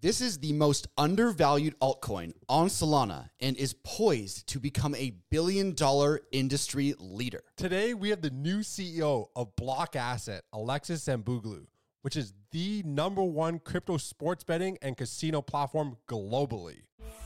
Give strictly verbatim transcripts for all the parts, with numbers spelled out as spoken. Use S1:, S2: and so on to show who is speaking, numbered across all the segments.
S1: This is the most undervalued altcoin on Solana and is poised to become a billion dollar industry leader.
S2: Today, we have the new C E O of Block Asset, Alexis Sambuglu, which is the number one crypto sports betting and casino platform globally.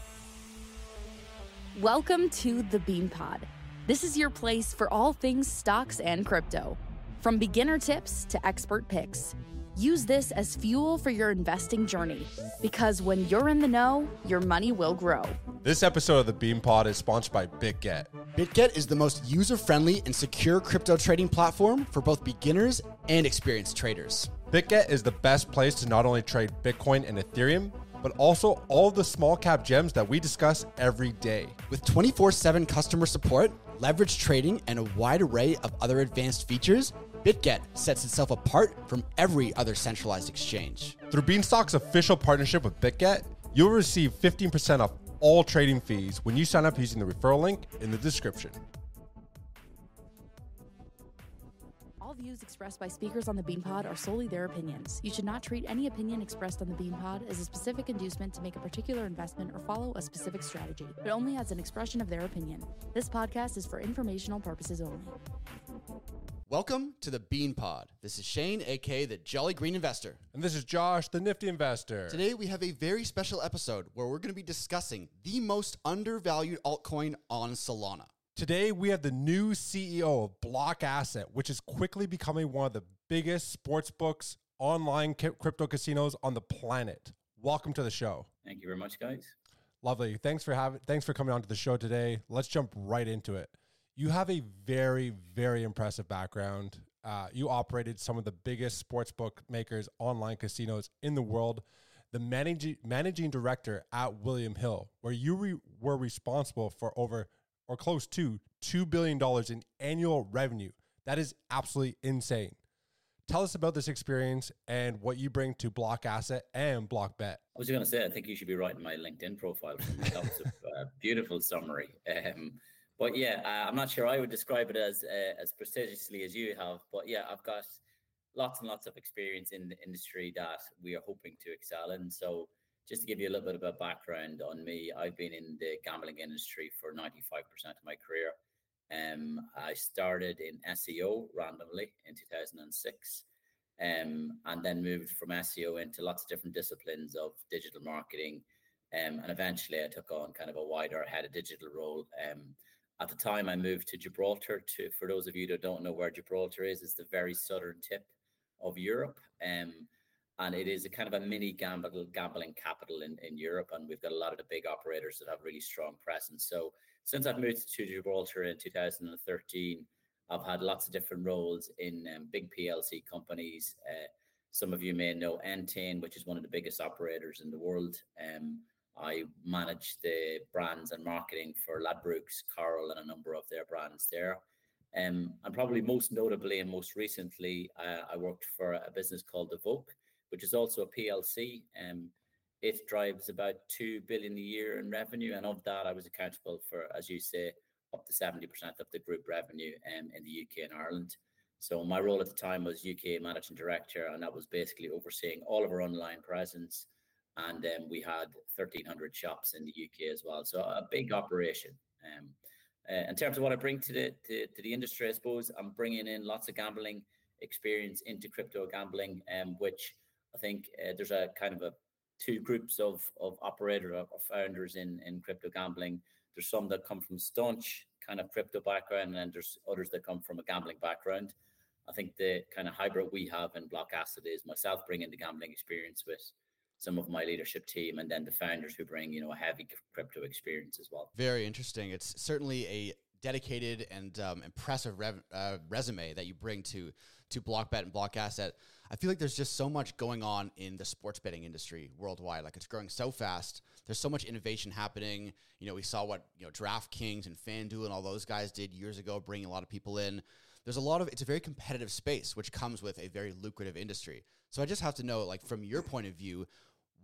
S3: Welcome to the Bean Pod. This is your place for all things stocks and crypto. From beginner tips to expert picks. Use this as fuel for your investing journey, because when you're in the know, your money will grow.
S2: This episode of the Bean Pod is sponsored by BitGet.
S1: BitGet is the most user-friendly and secure crypto trading platform for both beginners and experienced traders.
S2: BitGet is the best place to not only trade Bitcoin and Ethereum, but also all the small cap gems that we discuss every day.
S1: With twenty-four seven customer support, leverage trading, and a wide array of other advanced features, BitGet sets itself apart from every other centralized exchange.
S2: Through Beanstalk's official partnership with BitGet, you'll receive fifteen percent off all trading fees when you sign up using the referral link in the description.
S3: All views expressed by speakers on the Bean Pod are solely their opinions. You should not treat any opinion expressed on the Bean Pod as a specific inducement to make a particular investment or follow a specific strategy, but only as an expression of their opinion. This podcast is for informational purposes only.
S1: Welcome to the Bean Pod. This is Shane, aka the Jolly Green Investor.
S2: And this is Josh, the Nifty Investor.
S1: Today we have a very special episode where we're going to be discussing the most undervalued altcoin on Solana.
S2: Today we have the new C E O of Block Asset, which is quickly becoming one of the biggest sports books, online ca- crypto casinos on the planet. Welcome to the show.
S4: Thank you very much, guys.
S2: Lovely. Thanks for having. Thanks for coming on to the show today. Let's jump right into it. You have a very, very impressive background. Uh, you operated some of the biggest sportsbook makers, online casinos in the world. The managing managing director at William Hill, where you re- were responsible for over or close to two billion dollars in annual revenue. That is absolutely insane. Tell us about this experience and what you bring to Block Asset and Block Bet.
S4: I was going to say, I think you should be writing my LinkedIn profile. That was a uh, beautiful summary. Um, But yeah, uh, I'm not sure I would describe it as uh, as prestigiously as you have. But yeah, I've got lots and lots of experience in the industry that we are hoping to excel in. So just to give you a little bit of a background on me, I've been in the gambling industry for ninety-five percent of my career. Um, I started in S E O randomly in two thousand six, um, and then moved from S E O into lots of different disciplines of digital marketing. Um, and eventually I took on kind of a wider head of digital role. Um, At the time, I moved to Gibraltar. To for those of you that don't know where Gibraltar is, it's the very southern tip of Europe, um, and it is a kind of a mini gamble, gambling capital in, in Europe. And we've got a lot of the big operators that have really strong presence. So since I've moved to Gibraltar in two thousand thirteen, I've had lots of different roles in um, big P L C companies. Uh, some of you may know Entain, which is one of the biggest operators in the world. Um, I manage the brands and marketing for Ladbrokes, Coral, and a number of their brands there. Um, and probably most notably and most recently, uh, I worked for a business called Evoke, which is also a P L C. Um, it drives about two billion dollars a year in revenue. And of that, I was accountable for, as you say, up to seventy percent of the group revenue um, in the U K and Ireland. So my role at the time was U K Managing Director, and that was basically overseeing all of our online presence. And um, we had thirteen hundred shops in the U K as well. So a big operation. Um, uh, in terms of what I bring to the to, to the industry, I suppose I'm bringing in lots of gambling experience into crypto gambling, um, which I think uh, there's a kind of a two groups of of operator or founders in, in crypto gambling. There's some that come from staunch kind of crypto background, and then there's others that come from a gambling background. I think the kind of hybrid we have in Block Asset is myself bringing the gambling experience with some of my leadership team, and then the founders who bring, you know, a heavy crypto experience as well.
S1: Very interesting. It's certainly a dedicated and um, impressive rev- uh, resume that you bring to to BlockBet and Block Asset. I feel like there's just so much going on in the sports betting industry worldwide. Like, it's growing so fast. There's so much innovation happening. You know, we saw what, you know, DraftKings and FanDuel and all those guys did years ago, bringing a lot of people in. There's a lot of, it's a very competitive space, which comes with a very lucrative industry. So I just have to know, like, from your point of view,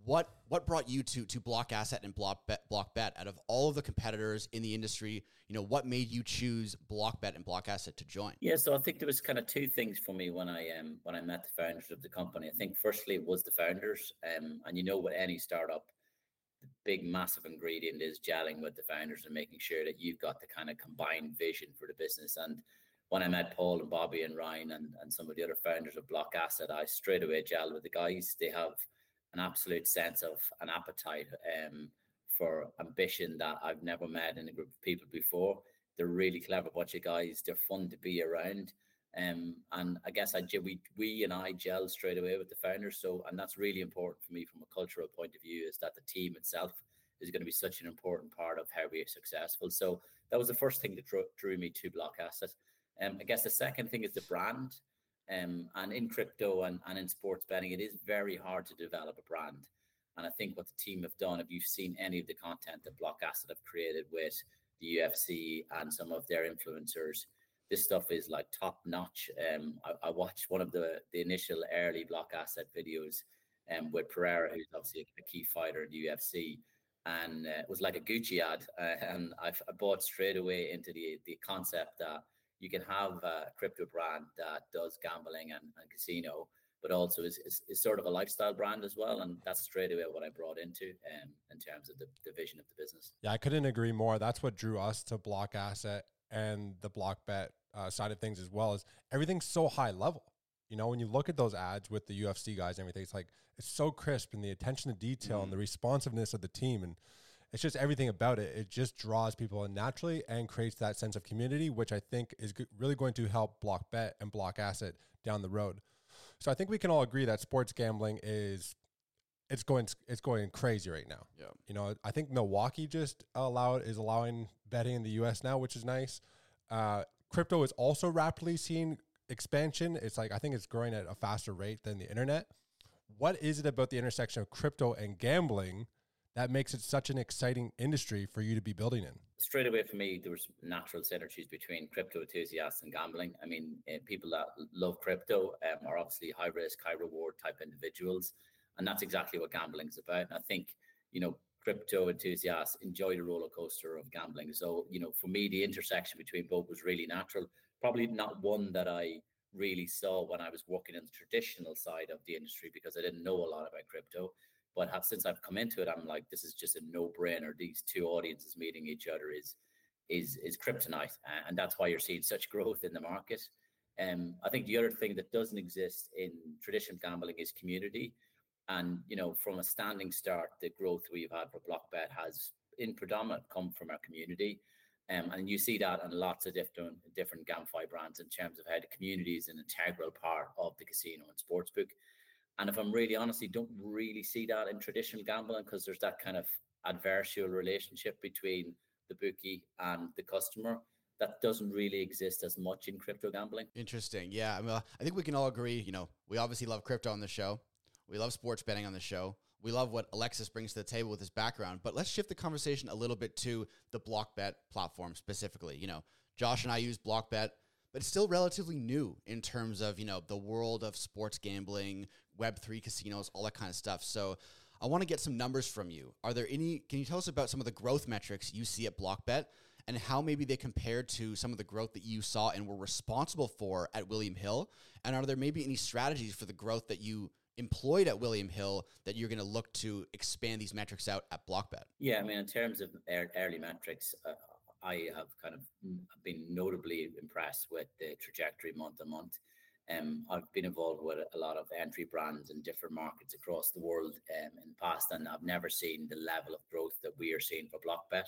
S1: what what brought you to to Block Asset and Block Bet, Block Bet out of all of the competitors in the industry? You know, what made you choose Block Bet and Block Asset to join?
S4: Yeah, so I think there was kind of two things for me when I um when I met the founders of the company. I think firstly it was the founders, um, and you know, with any startup, the big massive ingredient is gelling with the founders and making sure that you've got the kind of combined vision for the business. And when I met Paul and Bobby and Ryan and, and some of the other founders of Block Asset, I straight away gelled with the guys. They have an absolute sense of an appetite um, for ambition that I've never met in a group of people before. They're really clever bunch of guys. They're fun to be around. Um, and I guess I we we and I gelled straight away with the founders. So, and that's really important for me from a cultural point of view, is that the team itself is going to be such an important part of how we are successful. So that was the first thing that drew, drew me to Block Asset. Um, I guess the second thing is the brand. Um, and in crypto and, and in sports betting, it is very hard to develop a brand. And I think what the team have done, if you've seen any of the content that Block Asset have created with the U F C and some of their influencers, this stuff is like top notch. Um, I, I watched one of the, the initial early Block Asset videos um, with Pereira, who's obviously a, a key fighter in the U F C. And uh, it was like a Gucci ad. Uh, and I, I bought straight away into the, the concept that you can have a crypto brand that does gambling and, and casino, but also is, is, is sort of a lifestyle brand as well. And that's straight away what I brought into um, in terms of the, the vision of the business.
S2: Yeah, I couldn't agree more. That's what drew us to Block Asset and the Block Bet uh, side of things, as well as everything's so high level. You know, when you look at those ads with the U F C guys and everything, it's like, it's so crisp, and the attention to detail mm-hmm. and the responsiveness of the team, and it's just everything about it. It just draws people in naturally and creates that sense of community, which I think is g- really going to help Block Bet and Block Asset down the road. So I think we can all agree that sports gambling is, it's going, it's going crazy right now.
S1: Yeah.
S2: You know, I think Milwaukee just allowed, is allowing betting in the U S now, which is nice. Uh, crypto is also rapidly seeing expansion. It's like, I think it's growing at a faster rate than the internet. What is it about the intersection of crypto and gambling that makes it such an exciting industry for you to be building in?
S4: Straight away for me, there was natural synergies between crypto enthusiasts and gambling. I mean, uh, people that love crypto um, are obviously high risk, high reward type individuals. And that's exactly what gambling is about. And I think, you know, crypto enthusiasts enjoy the roller coaster of gambling. So, you know, for me, the intersection between both was really natural. Probably not one that I really saw when I was working in the traditional side of the industry, because I didn't know a lot about crypto. But have, since I've come into it, I'm like, this is just a no-brainer. These two audiences meeting each other is is is kryptonite, and that's why you're seeing such growth in the market. Um, I think the other thing that doesn't exist in traditional gambling is community. And you know, from a standing start, the growth we've had for BlockBet has, in predominant, come from our community. Um, and you see that in lots of different different GamFi brands in terms of how the community is an integral part of the casino and sportsbook. And if I'm really honest, you don't really see that in traditional gambling, because there's that kind of adversarial relationship between the bookie and the customer that doesn't really exist as much in crypto gambling.
S1: Interesting. Yeah. I mean, I think we can all agree, you know, we obviously love crypto on the show. We love sports betting on the show. We love what Alexis brings to the table with his background, but let's shift the conversation a little bit to the BlockBet platform specifically. You know, Josh and I use BlockBet, but it's still relatively new in terms of, you know, the world of sports gambling, Web three casinos, all that kind of stuff. So I want to get some numbers from you. Are there any, can you tell us about some of the growth metrics you see at BlockBet and how maybe they compare to some of the growth that you saw and were responsible for at William Hill? And are there maybe any strategies for the growth that you employed at William Hill that you're going to look to expand these metrics out at BlockBet?
S4: Yeah, I mean, in terms of early metrics, uh, I have kind of been notably impressed with the trajectory month to month. Um, I've been involved with a lot of entry brands in different markets across the world um, in the past, and I've never seen the level of growth that we are seeing for BlockBet.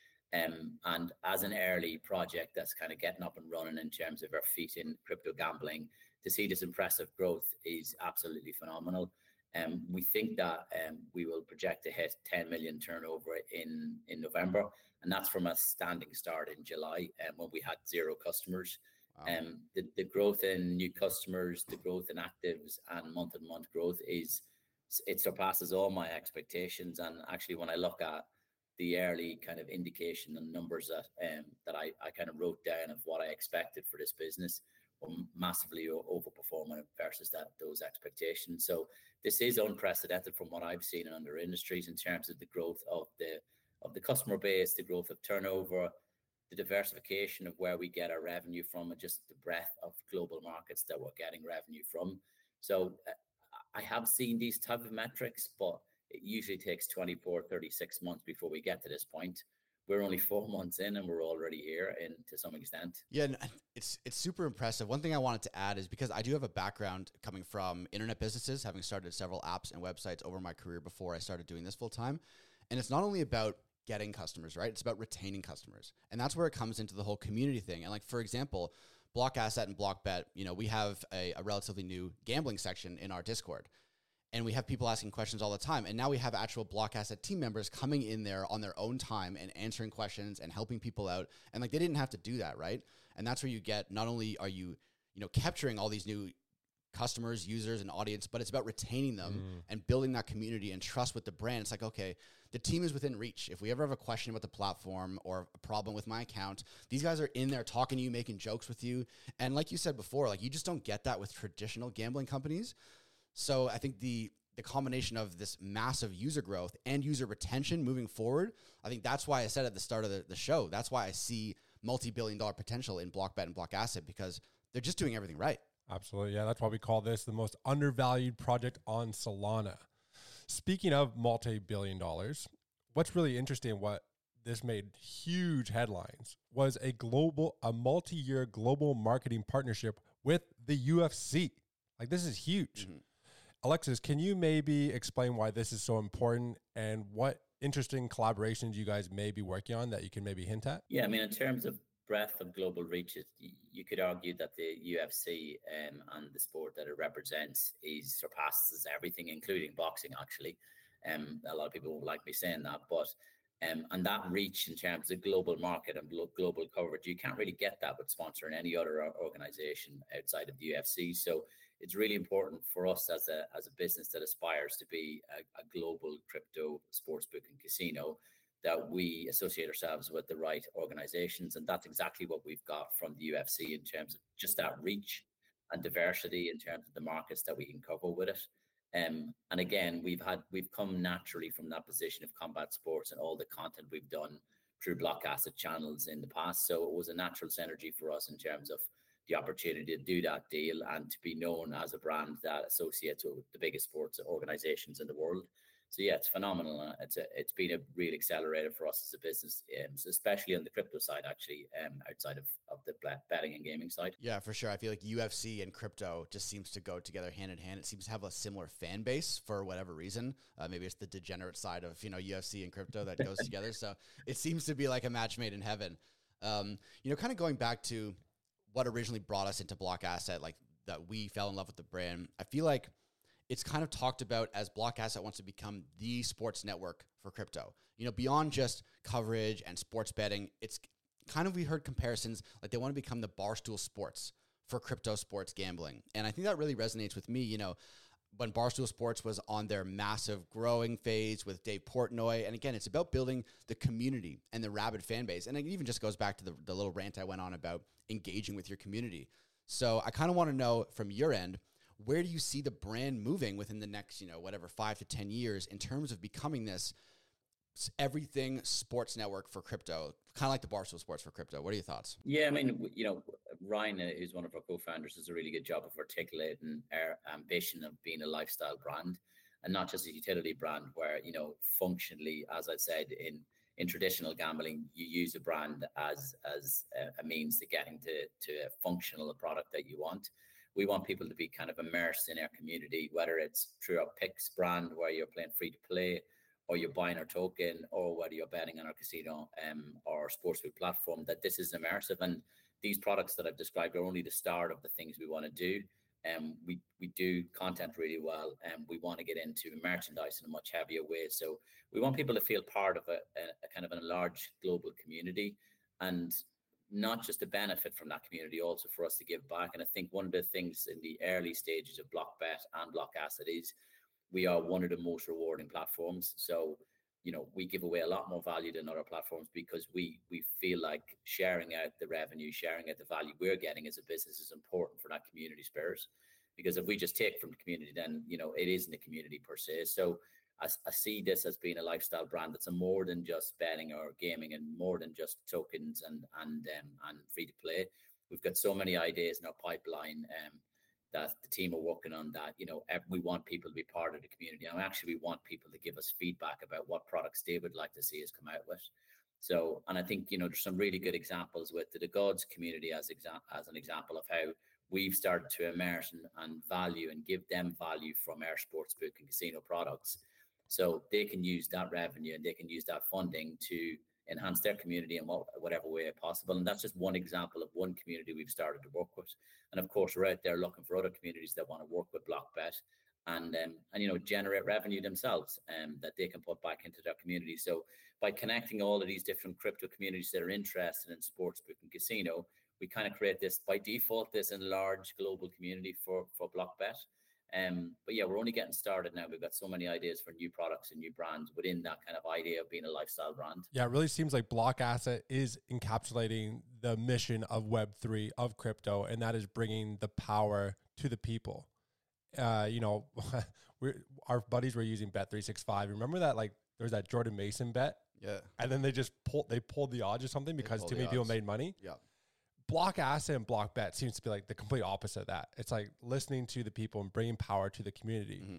S4: Um, and as an early project that's kind of getting up and running in terms of our feet in crypto gambling, to see this impressive growth is absolutely phenomenal. Um, we think that um, we will project to hit ten million turnover in, in November, and that's from a standing start in July um, when we had zero customers. Wow. Um, the, the growth in new customers, the growth in actives, and month-on-month growth is, it surpasses all my expectations. And actually, when I look at the early kind of indication and numbers that um, that I, I kind of wrote down of what I expected for this business, we're massively overperforming versus that those expectations. So this is unprecedented from what I've seen in other industries in terms of the growth of the of the customer base, the growth of turnover, the diversification of where we get our revenue from, and just the breadth of global markets that we're getting revenue from. So uh, I have seen these type of metrics, but it usually takes twenty-four, thirty-six months before we get to this point. We're only four months in and we're already here in to some extent.
S1: Yeah, it's it's super impressive. One thing I wanted to add is because I do have a background coming from internet businesses, having started several apps and websites over my career before I started doing this full time. And it's not only about getting customers, right? It's about retaining customers. And that's where it comes into the whole community thing. And like, for example, Block Asset and Block Bet, you know, we have a, a relatively new gambling section in our Discord. And we have people asking questions all the time. And now we have actual Block Asset team members coming in there on their own time and answering questions and helping people out. And like, they didn't have to do that, right? And that's where you get, not only are you, you know, capturing all these new customers, users, and audience, but it's about retaining them mm. and building that community and trust with the brand. It's like, okay, the team is within reach. If we ever have a question about the platform or a problem with my account, these guys are in there talking to you, making jokes with you. And like you said before, like you just don't get that with traditional gambling companies. So I think the the combination of this massive user growth and user retention moving forward, I think that's why I said at the start of the, the show, that's why I see multi-billion dollar potential in Block Bet and Block Asset, because they're just doing everything right.
S2: Absolutely. Yeah, that's why we call this the most undervalued project on Solana. Speaking of multi-billion dollars, what's really interesting, what this made huge headlines, was a global, a multi-year global marketing partnership with the U F C. Like, this is huge. Mm-hmm. Alexis, can you maybe explain why this is so important and what interesting collaborations you guys may be working on that you can maybe hint at?
S4: Yeah, I mean, in terms of breadth of global reach, you could argue that the U F C um, and the sport that it represents is surpasses everything, including boxing, actually. Um, a lot of people won't like me saying that, but um, and that reach in terms of global market and global coverage, you can't really get that with sponsoring any other organization outside of the U F C. So it's really important for us as a as a business that aspires to be a, a global crypto sportsbook and casino, that we associate ourselves with the right organizations. And that's exactly what we've got from the U F C in terms of just that reach and diversity in terms of the markets that we can cover with it. Um, and again, we've had we've come naturally from that position of combat sports and all the content we've done through Block Asset channels in the past. So it was a natural synergy for us in terms of the opportunity to do that deal and to be known as a brand that associates with the biggest sports organizations in the world. So yeah, it's phenomenal. It's a, it's been a real accelerator for us as a business, um, so especially on the crypto side, actually, um, outside of, of the betting and gaming side.
S1: Yeah, for sure. I feel like U F C and crypto just seems to go together hand in hand. It seems to have a similar fan base for whatever reason. Uh, maybe it's the degenerate side of, you know, U F C and crypto that goes together. So it seems to be like a match made in heaven. Um, you know, kind of going back to what originally brought us into Block Asset, like that we fell in love with the brand. I feel like it's kind of talked about as Block Asset wants to become the sports network for crypto. You know, beyond just coverage and sports betting, it's kind of, we heard comparisons like they want to become the Barstool Sports for crypto sports gambling. And I think that really resonates with me. You know, when Barstool Sports was on their massive growing phase with Dave Portnoy. And again, it's about building the community and the rabid fan base. And it even just goes back to the, the little rant I went on about engaging with your community. So I kind of want to know from your end, where do you see the brand moving within the next, you know, whatever, five to ten years in terms of becoming this everything sports network for crypto, kind of like the Barstool Sports for crypto? What are your thoughts?
S4: Yeah, I mean, you know, Ryan, uh, who's one of our co-founders, does a really good job of articulating our ambition of being a lifestyle brand and not just a utility brand where, you know, functionally, as I said, in in traditional gambling, you use a brand as as a, a means to getting to, to a functional product that you want. We want people to be kind of immersed in our community, whether it's through our Picks brand where you're playing free to play, or you're buying our token, or whether you're betting on our casino um, or sportsbook platform, that this is immersive. And these products that I've described are only the start of the things we want to do. Um, we, we do content really well, and we want to get into merchandise in a much heavier way. So we want people to feel part of a, a, a kind of a large global community, and not just to benefit from that community, also for us to give back. And I think one of the things in the early stages of Block Bet and Block Asset is we are one of the most rewarding platforms. So you know, we give away a lot more value than other platforms because we we feel like sharing out the revenue, sharing out the value we're getting as a business is important for that community spirit. Because if we just take from the community, then, you know, it isn't a community per se. So I, I see this as being a lifestyle brand that's a more than just betting or gaming and more than just tokens and and um, and free to play. We've got so many ideas in our pipeline um, that the team are working on that, you know, we want people to be part of the community. And actually, we want people to give us feedback about what products they would like to see us come out with. So, and I think, you know, there's some really good examples with the, the Gods community as, exa- as an example of how we've started to immerse and, and value and give them value from our sportsbook and casino products. So they can use that revenue and they can use that funding to enhance their community in what, whatever way possible. And that's just one example of one community we've started to work with. And of course, we're out there looking for other communities that want to work with BlockBet and, um, and you know, generate revenue themselves um, that they can put back into their community. So by connecting all of these different crypto communities that are interested in sportsbook and casino, we kind of create this, by default, this enlarged global community for, for BlockBet. Um, but yeah, we're only getting started now. We've got so many ideas for new products and new brands within that kind of idea of being a lifestyle brand.
S2: Yeah, it really seems like Block Asset is encapsulating the mission of Web three, of crypto, and that is bringing the power to the people. Uh, you know, we're, our buddies were using Bet three sixty-five. Remember that, like, there was that Jordan Mason bet?
S1: Yeah.
S2: And then they just pulled, they pulled the odds or something because too many people made money.
S1: Yeah.
S2: Block Asset and Block Bet seems to be like the complete opposite of that. It's like listening to the people and bringing power to the community. Mm-hmm.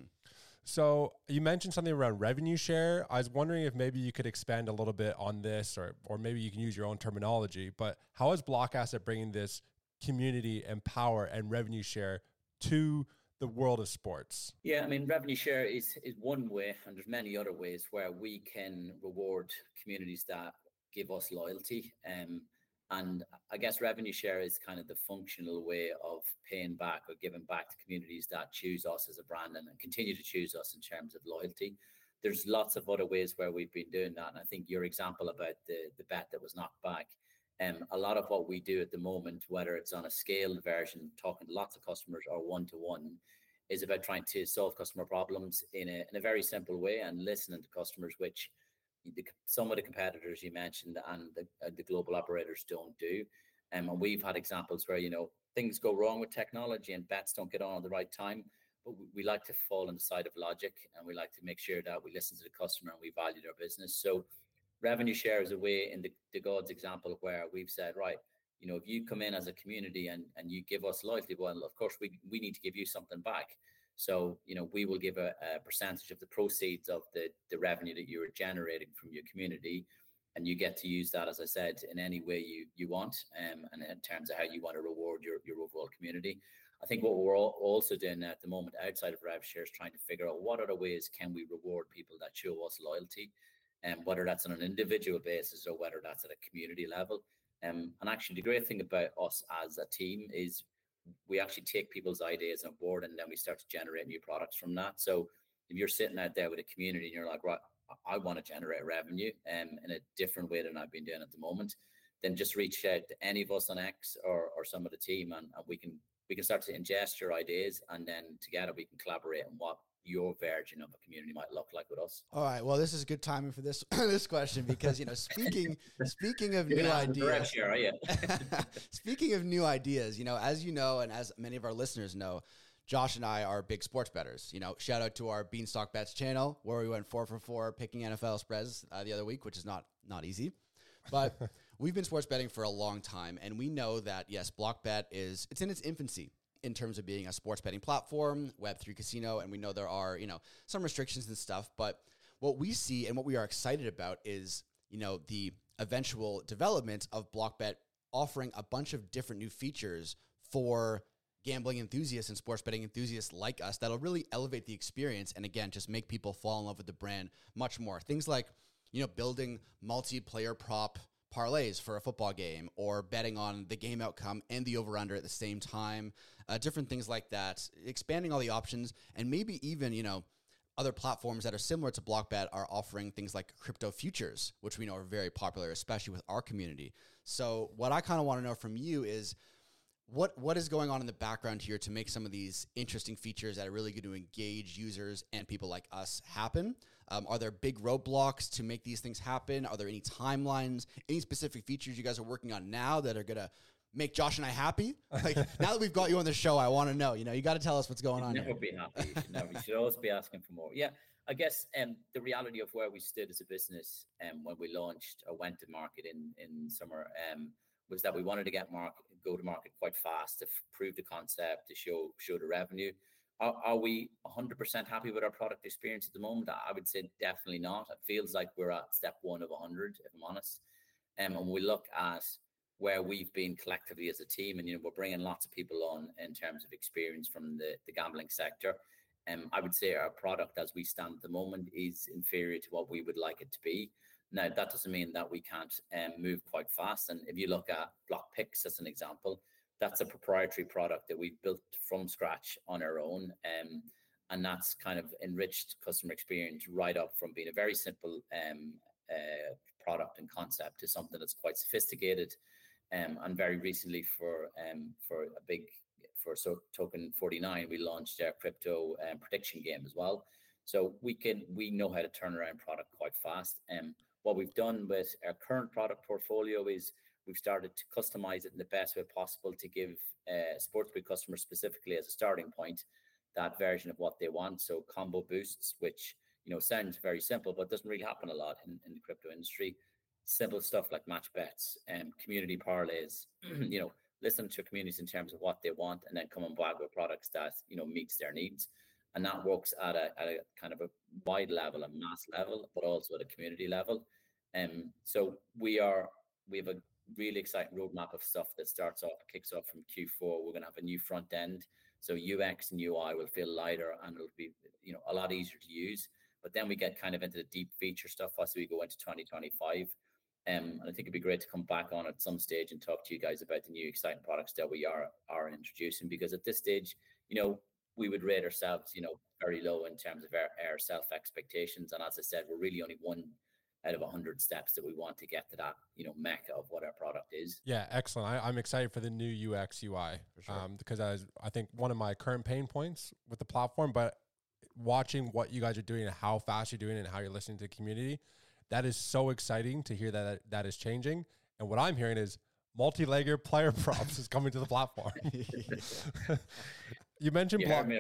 S2: So you mentioned something around revenue share. I was wondering if maybe you could expand a little bit on this, or or maybe you can use your own terminology. But how is Block Asset bringing this community and power and revenue share to the world of sports?
S4: Yeah, I mean, revenue share is is one way, and there's many other ways where we can reward communities that give us loyalty. Um, And I guess revenue share is kind of the functional way of paying back or giving back to communities that choose us as a brand and continue to choose us in terms of loyalty. There's lots of other ways where we've been doing that. And I think your example about the, the bet that was knocked back, um, a lot of what we do at the moment, whether it's on a scaled version, talking to lots of customers or one-to-one, is about trying to solve customer problems in a, in a very simple way and listening to customers, which The, some of the competitors you mentioned and the, uh, the global operators don't do. Um, and we've had examples where, you know, things go wrong with technology and bets don't get on at the right time. But we, we like to fall on the side of logic, and we like to make sure that we listen to the customer and we value their business. So revenue share is a way in the, the Gods example where we've said, right, you know, if you come in as a community and, and you give us loyalty, well, of course, we, we need to give you something back. So, you know, we will give a, a percentage of the proceeds of the, the revenue that you are generating from your community. And you get to use that, as I said, in any way you, you want, um, and in terms of how you want to reward your, your overall community. I think what we're all also doing at the moment outside of RevShare is trying to figure out what other ways can we reward people that show us loyalty, and um, whether that's on an individual basis or whether that's at a community level. Um, and actually, the great thing about us as a team is we actually take people's ideas on board and then we start to generate new products from that. So if you're sitting out there with a community and you're like, right, I want to generate revenue um, in a different way than I've been doing at the moment, then just reach out to any of us on X or, or some of the team, and, and we can we can start to ingest your ideas, and then together we can collaborate on what your version of a community might look like with us.
S1: All right. Well, this is good timing for this this question because, you know, speaking speaking of new ideas,
S4: here, are you?
S1: speaking of new ideas, you know, as you know, and as many of our listeners know, Josh and I are big sports bettors. You know, shout out to our Beanstalk Bets channel where we went four for four picking N F L spreads uh, the other week, which is not not easy, but we've been sports betting for a long time, and we know that yes, BlockBet is it's in its infancy in terms of being a sports betting platform, Web three casino, and we know there are, you know, some restrictions and stuff, but what we see and what we are excited about is, you know, the eventual development of BlockBet offering a bunch of different new features for gambling enthusiasts and sports betting enthusiasts like us that'll really elevate the experience and, again, just make people fall in love with the brand much more. Things like, you know, building multiplayer prop parlays for a football game, or betting on the game outcome and the over-under at the same time, uh, different things like that, expanding all the options, and maybe even, you know, other platforms that are similar to BlockBet are offering things like crypto futures, which we know are very popular, especially with our community. So what I kind of want to know from you is what what is going on in the background here to make some of these interesting features that are really going to engage users and people like us happen? Um, are there big roadblocks to make these things happen? Are there any timelines, any specific features you guys are working on now that are going to make Josh and I happy? Like, now that we've got you on the show, I want to know, you know, you got to tell us what's going on.
S4: Never
S1: here.
S4: be happy. You should never. You should always be asking for more. Yeah, I guess um, the reality of where we stood as a business um, when we launched or went to market in in summer um, was that we wanted to get market go to market quite fast to f- prove the concept, to show show the revenue. Are, are we one hundred percent happy with our product experience at the moment? I would say definitely not. It feels like we're at step one of one hundred, if I'm honest. Um, and we look at where we've been collectively as a team, and you know we're bringing lots of people on in terms of experience from the, the gambling sector. Um, I would say our product as we stand at the moment is inferior to what we would like it to be. Now, that doesn't mean that we can't um, move quite fast. And if you look at BlockPicks as an example, that's a proprietary product that we've built from scratch on our own. Um, and that's kind of enriched customer experience right up from being a very simple um, uh, product and concept to something that's quite sophisticated. Um, and very recently for um, for a big for so Token forty-nine, we launched our crypto um, prediction game as well. So we can we know how to turn around product quite fast. And um, what we've done with our current product portfolio is we've started to customize it in the best way possible to give uh, sportsbook customers specifically as a starting point that version of what they want. So combo boosts, which you know sounds very simple, but doesn't really happen a lot in, in the crypto industry. Simple stuff like match bets and community parlays, you know, listen to communities in terms of what they want and then come and back with products that, you know, meets their needs. And that works at a, at a kind of a wide level, a mass level, but also at a community level. And um, so we are, we have a really exciting roadmap of stuff that starts off, kicks off from Q four. We're going to have a new front end. So U X and U I will feel lighter and it'll be, you know, a lot easier to use. But then we get kind of into the deep feature stuff as we go into twenty twenty-five. Um, and I think it'd be great to come back on at some stage and talk to you guys about the new exciting products that we are are introducing. Because at this stage, you know, we would rate ourselves, you know, very low in terms of our, our self expectations. And as I said, we're really only one out of a hundred steps that we want to get to that, you know, mecca of what our product is.
S2: Yeah, excellent. I, I'm excited for the new U X U I for sure. um, because I, was, I think one of my current pain points with the platform, but watching what you guys are doing and how fast you're doing it and how you're listening to the community, that is so exciting to hear that that is changing. And what I'm hearing is multi-legger player props is coming to the platform. You mentioned
S4: you
S2: block.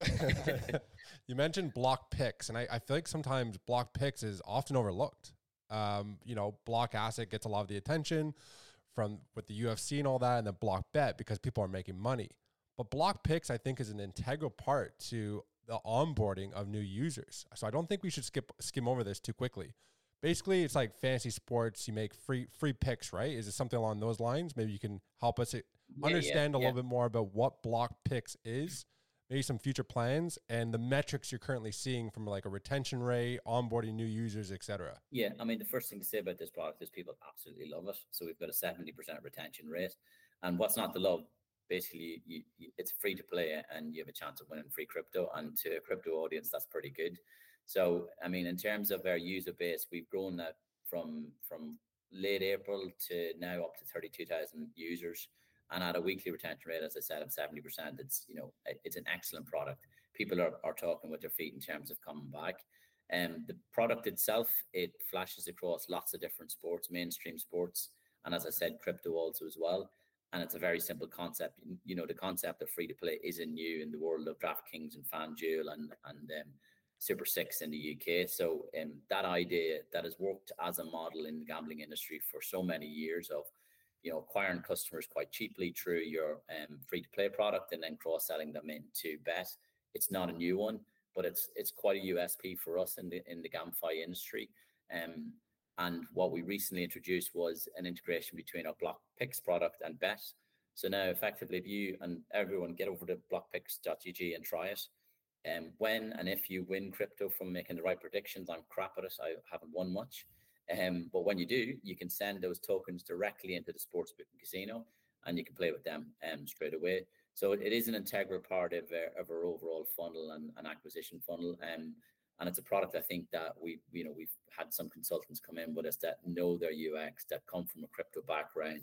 S2: You mentioned BlockPicks, and I, I feel like sometimes BlockPicks is often overlooked. Um, you know, Block Asset gets a lot of the attention from with the U F C and all that, and then BlockBet because people are making money. But BlockPicks, I think, is an integral part to the onboarding of new users. So I don't think we should skip skim over this too quickly. Basically, it's like fantasy sports. You make free free picks, right? Is it something along those lines? Maybe you can help us yeah, understand yeah, a yeah. little bit more about what BlockPicks is, maybe some future plans, and the metrics you're currently seeing from like a retention rate, onboarding new users, et cetera.
S4: Yeah, I mean, the first thing to say about this product is people absolutely love it. So we've got a seventy percent retention rate. And what's not to love? Basically, you, you, it's free to play and you have a chance of winning free crypto. And to a crypto audience, that's pretty good. So, I mean, in terms of our user base, we've grown that from from late April to now up to thirty-two thousand users, and at a weekly retention rate, as I said, of seventy percent. It's you know it's an excellent product. People are, are talking with their feet in terms of coming back. And um, the product itself, it flashes across lots of different sports, mainstream sports, and as I said, crypto also as well. And it's a very simple concept. You know, the concept of free to play isn't new in the world of DraftKings and FanDuel and and um, Super Six in the U K. So um, that idea that has worked as a model in the gambling industry for so many years of, you know, acquiring customers quite cheaply through your um, free-to-play product and then cross-selling them into bet. It's not a new one, but it's it's quite a U S P for us in the in the GamFi industry. Um, and what we recently introduced was an integration between our BlockPicks product and bet. So now, effectively, if you and everyone get over to blockpicks dot g g and try it. Um, when and if you win crypto from making the right predictions, I'm crap at it. I haven't won much. Um, but when you do, you can send those tokens directly into the sportsbook and casino, and you can play with them um, straight away. So it is an integral part of, uh, of our overall funnel and, and acquisition funnel. Um, and it's a product I think that we, you know, we've had some consultants come in with us that know their U X, that come from a crypto background,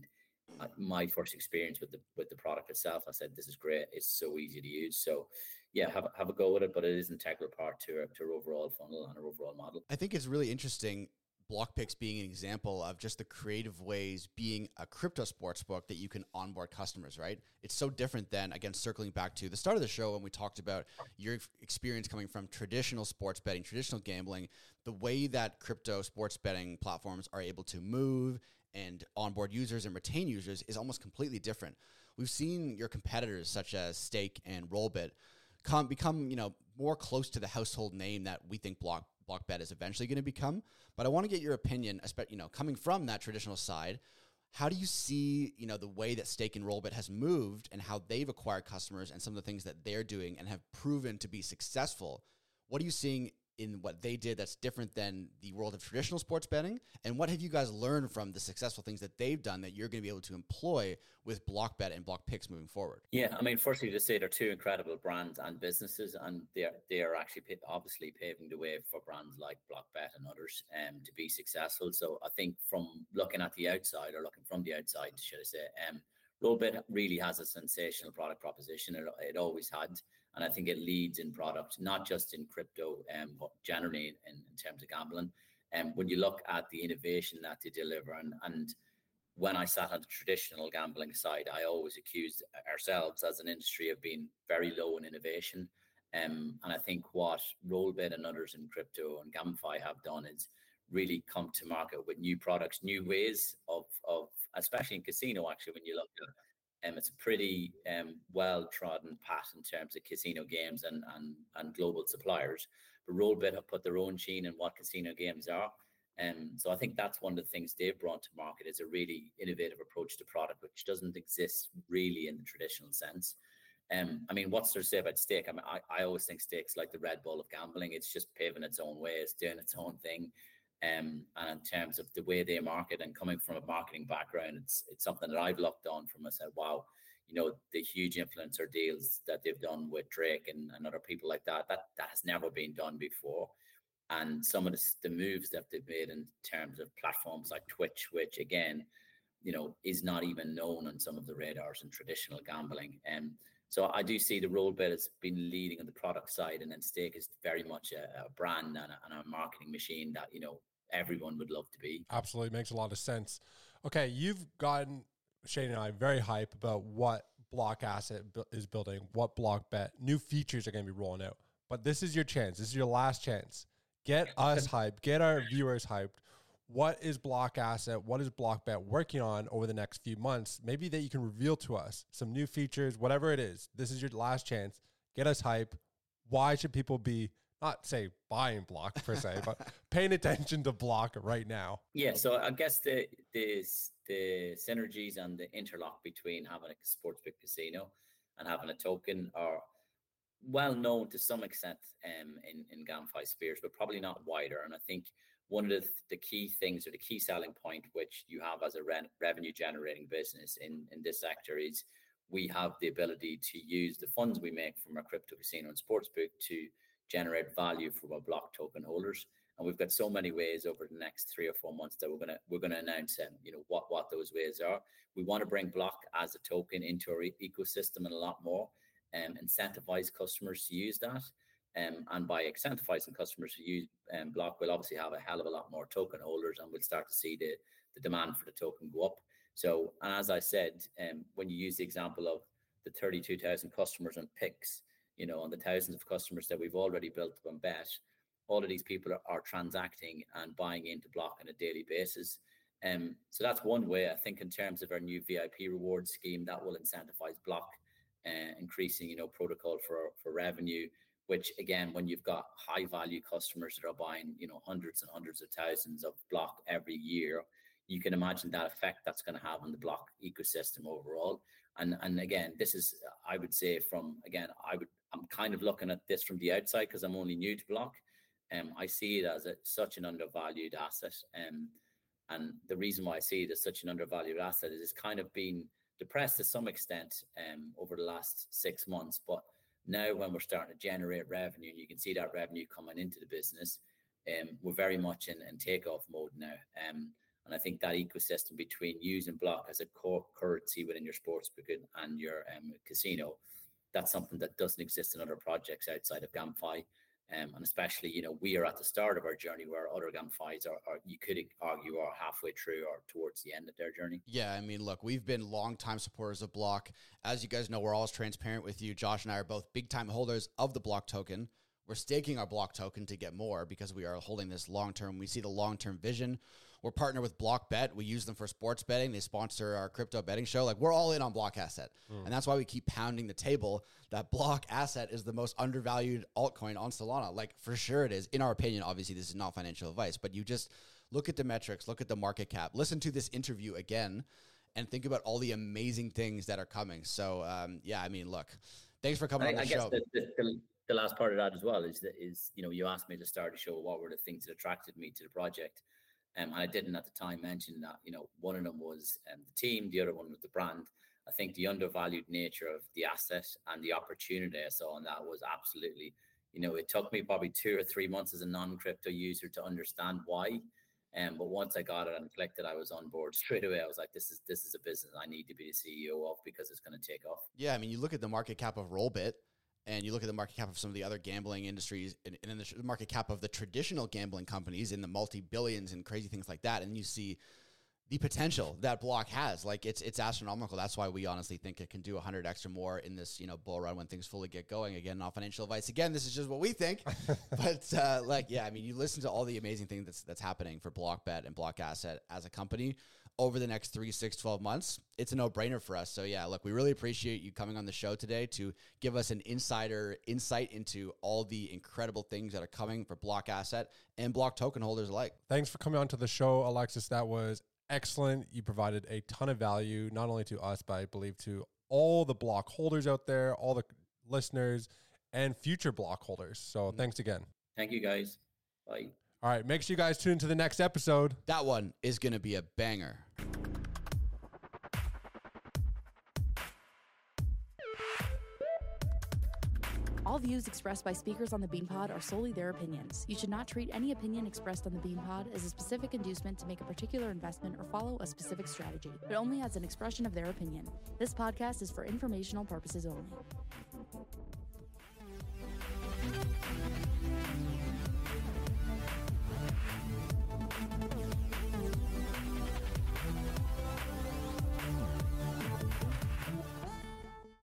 S4: my first experience with the with the product itself, I said, this is great. It's so easy to use. So yeah, have, have a go with it, but it is an integral part to, to our overall funnel and our overall model.
S1: I think it's really interesting, BlockPicks being an example of just the creative ways being a crypto sportsbook that you can onboard customers, right? It's so different than, again, circling back to the start of the show when we talked about your experience coming from traditional sports betting, traditional gambling, the way that crypto sports betting platforms are able to move and onboard users and retain users is almost completely different. We've seen your competitors such as Stake and Rollbit come become, you know, more close to the household name that we think Block BlockBet is eventually going to become. But I want to get your opinion, you know, coming from that traditional side. How do you see, you know, the way that Stake and Rollbit has moved and how they've acquired customers and some of the things that they're doing and have proven to be successful? What are you seeing in what they did that's different than the world of traditional sports betting? And what have you guys learned from the successful things that they've done that you're going to be able to employ with BlockBet and BlockPicks moving forward?
S4: Yeah, I mean, firstly, to say they're two incredible brands and businesses, and they are, they are actually obviously paving the way for brands like BlockBet and others um, to be successful. So I think from looking at the outside, or looking from the outside, should I say, um, Rollbit really has a sensational product proposition. It, it always had. And I think it leads in product, not just in crypto, um, but generally in, in terms of gambling. And um, when you look at the innovation that they deliver, and, and when I sat on the traditional gambling side, I always accused ourselves as an industry of being very low in innovation. Um, and I think what Rollbit and others in crypto and Gamify have done is really come to market with new products, new ways of, of especially in casino, actually, when you look at Um, it's a pretty um, well-trodden path in terms of casino games and, and, and global suppliers. But Rollbit have put their own sheen in what casino games are. Um, so I think that's one of the things they've brought to market, is a really innovative approach to product, which doesn't exist really in the traditional sense. Um, I mean, what's there to say about Stake? I mean, I, I always think Stake's like the Red Bull of gambling. It's just paving its own way. It's doing its own thing. Um, and in terms of the way they market, and coming from a marketing background, it's it's something that I've looked on from. I said, wow, you know, the huge influencer deals that they've done with Drake and, and other people like that, that that has never been done before. And some of the, the moves that they've made in terms of platforms like Twitch, which again, you know, is not even known on some of the radars in traditional gambling. And um, so I do see the Rollbit has been leading on the product side, and then Stake is very much a, a brand and a, and a marketing machine that, you know, everyone would love to be.
S2: Absolutely. Makes a lot of sense. Okay. You've gotten Shane and I very hype about what Block Asset is building, what BlockBet, new features are going to be rolling out, but this is your chance. This is your last chance. Get us hyped, get our viewers hyped. What is Block Asset? What is BlockBet working on over the next few months? Maybe that you can reveal to us some new features, whatever it is. This is your last chance. Get us hype. Why should people be, not say buying Block per se, but paying attention to Block right now?
S4: Yeah, so I guess the the the synergies and the interlock between having a sportsbook casino and having a token are well known to some extent um, in in Gamify spheres, but probably not wider. And I think one of the, the key things, or the key selling point, which you have as a re- revenue generating business in in this sector, is we have the ability to use the funds we make from our crypto casino and sportsbook to generate value for our Block token holders. And we've got so many ways over the next three or four months that we're gonna we're gonna announce um, you know what what those ways are. We want to bring Block as a token into our e- ecosystem and a lot more, and um, incentivize customers to use that. Um, and by incentivizing customers to use um, Block, we'll obviously have a hell of a lot more token holders, and we'll start to see the the demand for the token go up. So, and as I said, um, when you use the example of the thirty-two thousand customers on Picks, you know, on the thousands of customers that we've already built on Bet, all of these people are, are transacting and buying into Block on a daily basis. Um, so that's one way. I think in terms of our new V I P reward scheme, that will incentivize Block, uh, increasing, you know, protocol for, for revenue, which again, when you've got high value customers that are buying, you know, hundreds and hundreds of thousands of Block every year, you can imagine that effect that's going to have on the Block ecosystem overall. And and again, this is, I would say from, again, I would, I'm kind of looking at this from the outside because I'm only new to Block. Um, I see it as a, such an undervalued asset. Um, and the reason why I see it as such an undervalued asset is it's kind of been depressed to some extent um, over the last six months. But now when we're starting to generate revenue, you can see that revenue coming into the business, um, we're very much in, in takeoff mode now. Um, And I think that ecosystem between using block as a core currency within your sportsbook and your um, casino, that's something that doesn't exist in other projects outside of GameFi. Um, and especially, you know, we are at the start of our journey where other GameFis are, are, you could argue, are halfway through or towards the end of their journey.
S1: Yeah, I mean, look, we've been longtime supporters of Block. As you guys know, we're always transparent with you. Josh and I are both big-time holders of the Block token. We're staking our Block token to get more because we are holding this long-term. We see the long-term vision. We're partnered with BlockBet. We use them for sports betting. They sponsor our crypto betting show. Like, we're all in on Block Asset. Mm. And that's why we keep pounding the table that Block Asset is the most undervalued altcoin on Solana. Like, for sure it is. In our opinion, obviously, this is not financial advice, but you just look at the metrics, look at the market cap, listen to this interview again, and think about all the amazing things that are coming. So, um, yeah, I mean, look, thanks for coming
S4: I,
S1: on the
S4: I
S1: show.
S4: guess the, the, the last part of that as well is that is, you know, you asked me to start the show, what were the things that attracted me to the project? Um, and I didn't at the time mention that, you know, one of them was um, the team, the other one was the brand. I think the undervalued nature of the asset and the opportunity I saw in that was absolutely, you know, it took me probably two or three months as a non-crypto user to understand why. Um, but once I got it and clicked it, I was on board straight away. I was like, this is this is a business I need to be the C E O of because it's going to take off.
S1: Yeah, I mean, you look at the market cap of Rollbit, and you look at the market cap of some of the other gambling industries and, and then the market cap of the traditional gambling companies in the multi-billions and crazy things like that. And you see the potential that Block has. Like, it's it's astronomical. That's why we honestly think it can do one hundred x or more in this, you know, bull run when things fully get going. Again, not financial advice. Again, this is just what we think. But, uh, like, yeah, I mean, you listen to all the amazing things that's, that's happening for BlockBet and Block Asset as a company over the next three, six, twelve months. It's a no-brainer for us. So, yeah, look, we really appreciate you coming on the show today to give us an insider insight into all the incredible things that are coming for Block Asset and Block token holders alike.
S2: Thanks for coming on to the show, Alexis. That was excellent. You provided a ton of value, not only to us, but I believe to all the Block holders out there, all the listeners, and future Block holders. So mm-hmm. thanks again.
S4: Thank you, guys. Bye.
S2: All right, make sure you guys tune into the next episode.
S1: That one is going to be a banger.
S3: All views expressed by speakers on the BeanPod are solely their opinions. You should not treat any opinion expressed on the BeanPod as a specific inducement to make a particular investment or follow a specific strategy, but only as an expression of their opinion. This podcast is for informational purposes only.